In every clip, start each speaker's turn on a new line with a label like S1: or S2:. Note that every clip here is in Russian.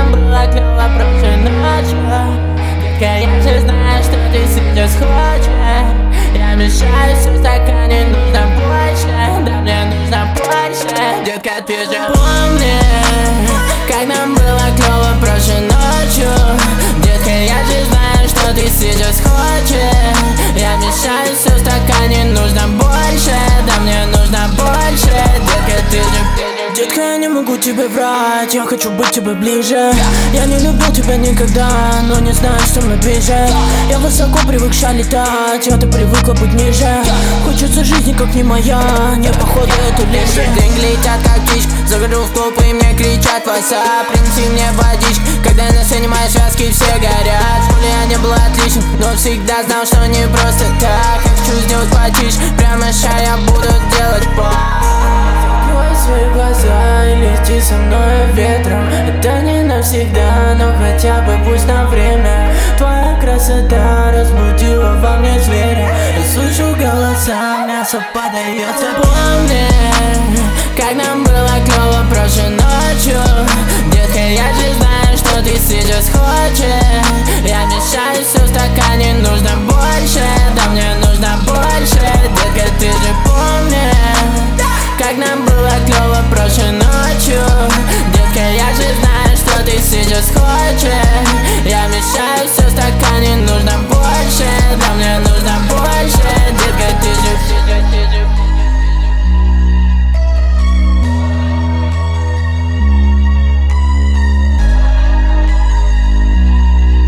S1: нам было клёво прошлой ночью. Детка, я же знаю, что ты сейчас хочешь. Я мешаю все в стакане, нужно больше. Да мне нужно больше. Детка, ты же помни, как нам было клёво прошлой ночью. Детка, я же знаю, что ты сейчас хочешь. Я мешаю все в стакане, нужно больше. Да мне нужно больше. Детка, ты же...
S2: Детка, я не могу тебе врать, я хочу быть тебе ближе. Я не любил тебя никогда, но не знаю, что мне ближе. Я высоко привык летать, а ты привыкла быть ниже. Хочется жизни, как не моя, не походу это лишь.
S1: Деньги летят как птичка, захожу в клуб и мне кричат в WhatsApp: принеси мне водичку. Когда на сцене мои связки все горят. В школе я не был отличным, но всегда знал, что не просто так. Я хочу сделать потише, прямо сейчас я буду делать
S2: Закрой свои глаза и лети со мной ветром. Это не навсегда, но хотя бы пусть на время. Твоя красота разбудила во мне зверя. Я слышу голоса, мясо подается.
S1: Помни, как нам было клёво прошлой ночью. Детка, я же знаю, что ты сейчас хочешь. Я мешаю все в стакане, нужно больше. Да мне нужно больше. Детка, ты же помни, как нам было клёво прошлой ночью. Детка, я же знаю, что ты сейчас хочешь. Я мешаю все в стакане, нужно больше. Да мне нужно больше. Детка, ты же...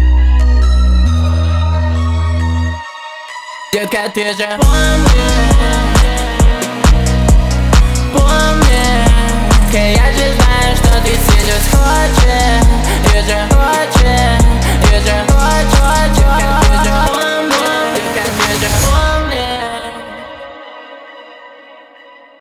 S1: Детка, ты же помни,